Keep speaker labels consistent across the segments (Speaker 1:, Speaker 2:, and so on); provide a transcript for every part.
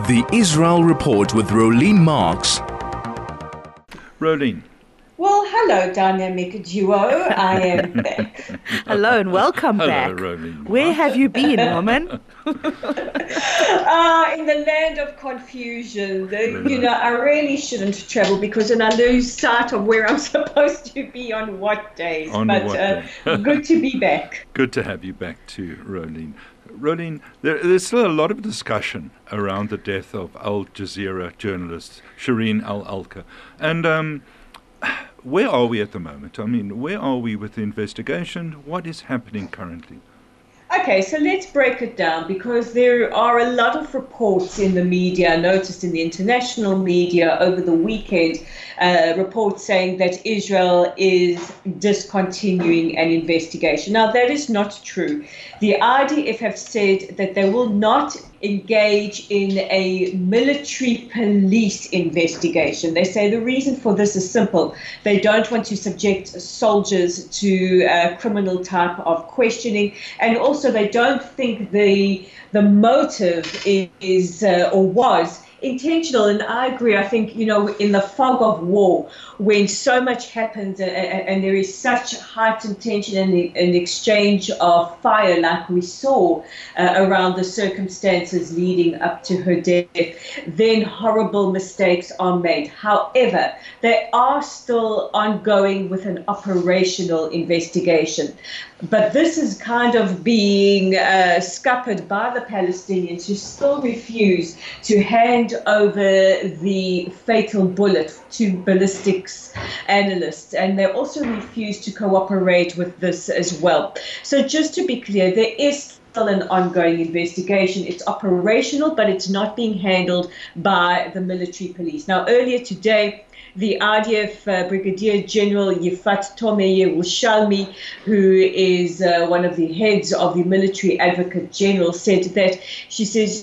Speaker 1: The Israel Report with Rolene Marks.
Speaker 2: Rolene.
Speaker 3: Well, hello, dynamic duo. I am back.
Speaker 4: Hello and welcome back.
Speaker 2: Rolene.
Speaker 4: Where have you been, woman?
Speaker 3: In the land of confusion. I really shouldn't travel because then I lose sight of where I'm supposed to be on what days. Good to be back.
Speaker 2: Good to have you back too, Rolene. Rolene, there's still a lot of discussion around the death of Al Jazeera journalist Shireen Al-Akleh. And where are we at the moment? I mean, where are we with the investigation? What is happening currently?
Speaker 3: Okay, so let's break it down because there are a lot of reports in the media, noticed in the international media over the weekend, reports saying that Israel is discontinuing an investigation. Now, that is not true. The IDF have said that they will not engage in a military police investigation. They say the reason for this is simple. They don't want to subject soldiers to criminal type of questioning, and also they don't think the motive is or was intentional. And I agree. I think, in the fog of war, when so much happens and there is such heightened tension and an exchange of fire like we saw around the circumstances leading up to her death, then horrible mistakes are made. However, they are still ongoing with an operational investigation. But this is kind of being scuppered by the Palestinians, who still refuse to hand over the fatal bullet to ballistics analysts, and they also refuse to cooperate with this as well. So just to be clear, there is still an ongoing investigation. It's operational, but it's not being handled by the military police. Now, earlier today, the IDF Brigadier General Yifat Tomei Yerushalmi, who is one of the heads of the Military Advocate General, said that, she says,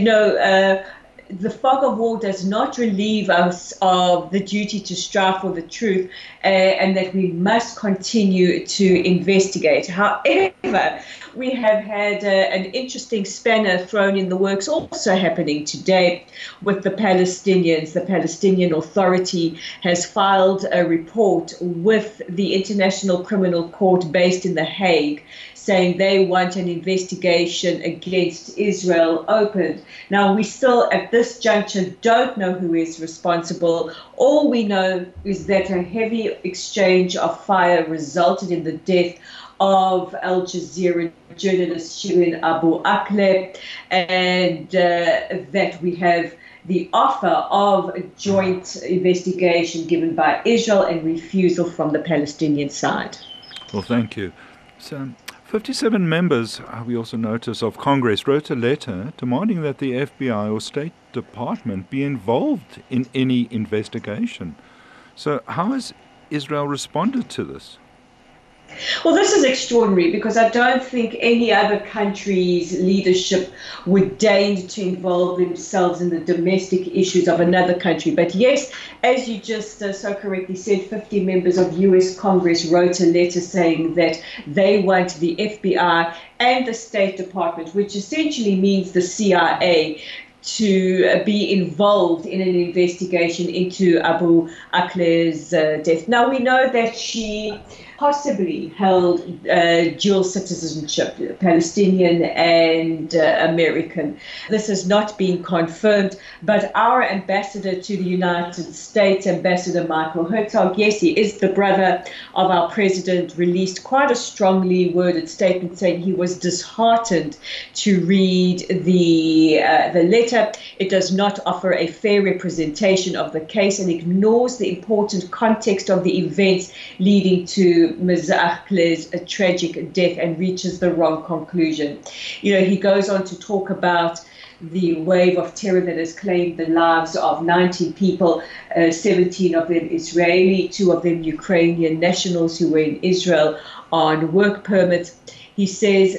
Speaker 3: the fog of war does not relieve us of the duty to strive for the truth, and that we must continue to investigate. However, we have had an interesting spanner thrown in the works also happening today with the Palestinians. The Palestinian Authority has filed a report with the International Criminal Court based in The Hague, saying they want an investigation against Israel opened. Now, we still, at this juncture, don't know who is responsible. All we know is that a heavy exchange of fire resulted in the death of Al Jazeera journalist Shireen Abu Akleh, and that we have the offer of a joint investigation given by Israel and refusal from the Palestinian side.
Speaker 2: Well, thank you. So, 57 members, we also notice, of Congress wrote a letter demanding that the FBI or State Department be involved in any investigation. So how has Israel responded to this?
Speaker 3: Well, this is extraordinary because I don't think any other country's leadership would deign to involve themselves in the domestic issues of another country. But yes, as you just so correctly said, 50 members of US Congress wrote a letter saying that they want the FBI and the State Department, which essentially means the CIA, to be involved in an investigation into Abu Akleh's death. Now, we know that she possibly held dual citizenship, Palestinian and American. This has not been confirmed, but our ambassador to the United States, Ambassador Michael Herzog, yes, he is the brother of our president, released quite a strongly worded statement saying he was disheartened to read the letter. It does not offer a fair representation of the case and ignores the important context of the events leading to Ms. Akleh's tragic death and reaches the wrong conclusion. He goes on to talk about the wave of terror that has claimed the lives of 19 people, 17 of them Israeli, 2 of them Ukrainian nationals who were in Israel on work permits. He says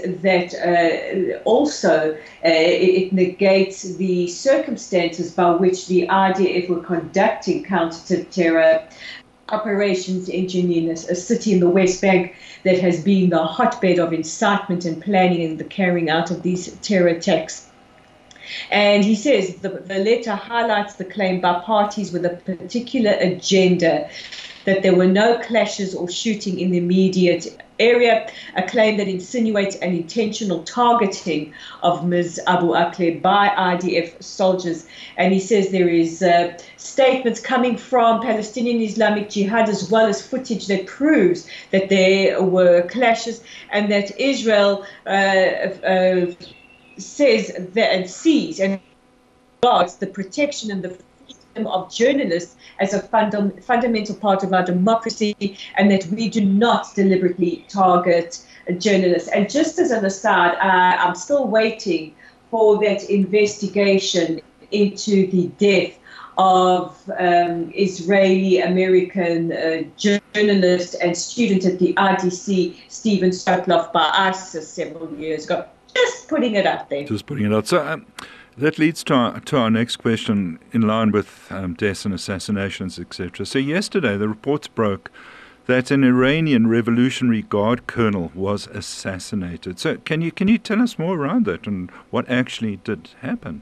Speaker 3: that also it negates the circumstances by which the IDF were conducting counter-terror operations in Jenin, a city in the West Bank that has been the hotbed of incitement and planning and the carrying out of these terror attacks. And he says the letter highlights the claim by parties with a particular agenda that there were no clashes or shooting in the immediate area, a claim that insinuates an intentional targeting of Ms. Abu Akleh by IDF soldiers. And he says there is statements coming from Palestinian Islamic Jihad as well as footage that proves that there were clashes and that Israel says that and sees and regards the protection and the freedom of journalists as a fundamental part of our democracy, and that we do not deliberately target journalists. And just as an aside, I'm still waiting for that investigation into the death of Israeli-American journalist and student at the IDC, Stephen Sotloff, by ISIS several years ago. Just putting it out there.
Speaker 2: Just putting it out. So that leads to our next question in line with deaths and assassinations, etc. So yesterday the reports broke that an Iranian Revolutionary Guard colonel was assassinated. So can you tell us more around that and what actually did happen?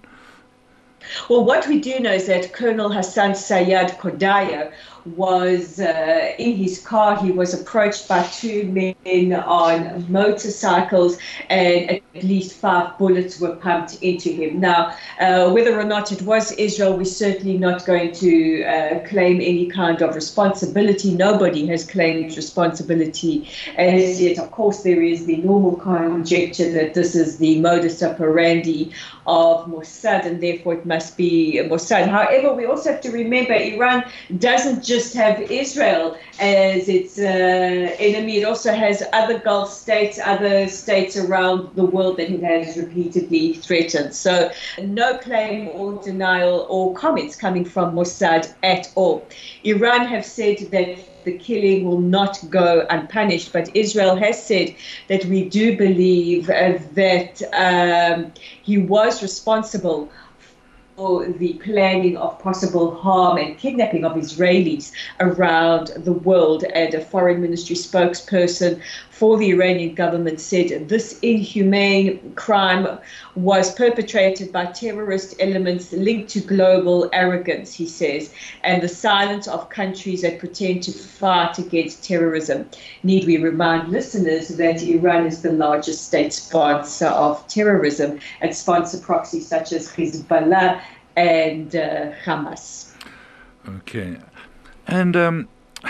Speaker 3: Well, what we do know is that Colonel Hassan Sayyad Kodaya was in his car. He was approached by two men on motorcycles, and at least 5 bullets were pumped into him. Now, whether or not it was Israel, we're certainly not going to claim any kind of responsibility. Nobody has claimed responsibility as yet. Of course, there is the normal conjecture that this is the modus operandi of Mossad, and therefore it must be Mossad. However, we also have to remember Iran doesn't just have Israel as its enemy. It also has other Gulf states, other states around the world that it has repeatedly threatened. So no claim or denial or comments coming from Mossad at all. Iran have said that the killing will not go unpunished, but Israel has said that we do believe that he was responsible for the planning of possible harm and kidnapping of Israelis around the world. And a foreign ministry spokesperson for the Iranian government said this inhumane crime was perpetrated by terrorist elements linked to global arrogance, he says, and the silence of countries that pretend to fight against terrorism. Need we remind listeners that Iran is the largest state sponsor of terrorism and sponsor proxies such as Hezbollah and Hamas.
Speaker 2: Okay. And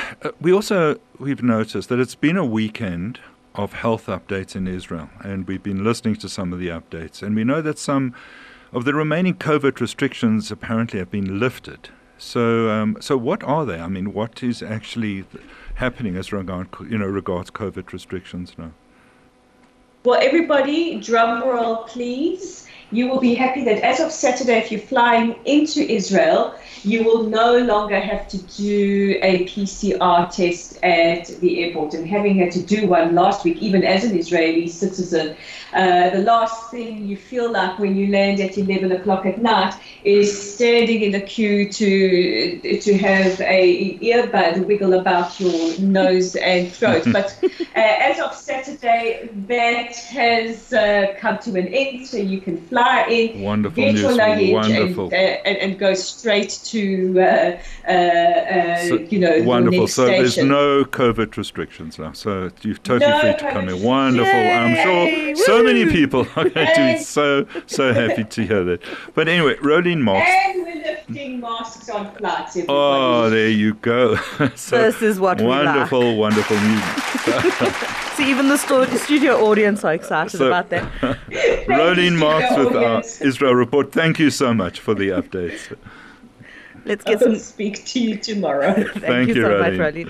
Speaker 2: we've noticed that it's been a weekend of health updates in Israel, and we've been listening to some of the updates, and we know that some of the remaining COVID restrictions apparently have been lifted. So what are they? I mean, what is actually happening as regards COVID restrictions now?
Speaker 3: Well, everybody, drum roll, please. You will be happy that as of Saturday, if you're flying into Israel, you will no longer have to do a PCR test at the airport. And having had to do one last week, even as an Israeli citizen, the last thing you feel like when you land at 11 o'clock at night is standing in a queue to have a earbud wiggle about your nose and throat. But as of Saturday, that has come to an end, so you can fly in,
Speaker 2: wonderful
Speaker 3: get
Speaker 2: news.
Speaker 3: your luggage,
Speaker 2: Wonderful.
Speaker 3: and go straight to
Speaker 2: wonderful.
Speaker 3: the next
Speaker 2: So there's
Speaker 3: station.
Speaker 2: no COVID restrictions now. So you're totally free to come in. Wonderful. I'm
Speaker 4: Yay!
Speaker 2: sure so
Speaker 4: Woo!
Speaker 2: many people are going to be so happy to hear that. But anyway, Roelien Marx.
Speaker 3: And we're lifting masks on flights, everybody.
Speaker 2: Oh, there you go. So
Speaker 4: This is what we like.
Speaker 2: wonderful news.
Speaker 4: See, even the studio audience are excited
Speaker 2: So-
Speaker 4: about that.
Speaker 2: Roelien Marx with our
Speaker 3: audience.
Speaker 2: Israel report. Thank you so much for the updates.
Speaker 4: Let's
Speaker 3: I
Speaker 4: get
Speaker 3: will
Speaker 4: some.
Speaker 3: speak to you tomorrow.
Speaker 4: Thank you
Speaker 2: you,
Speaker 4: so much,
Speaker 2: Roelien.
Speaker 4: Roelien.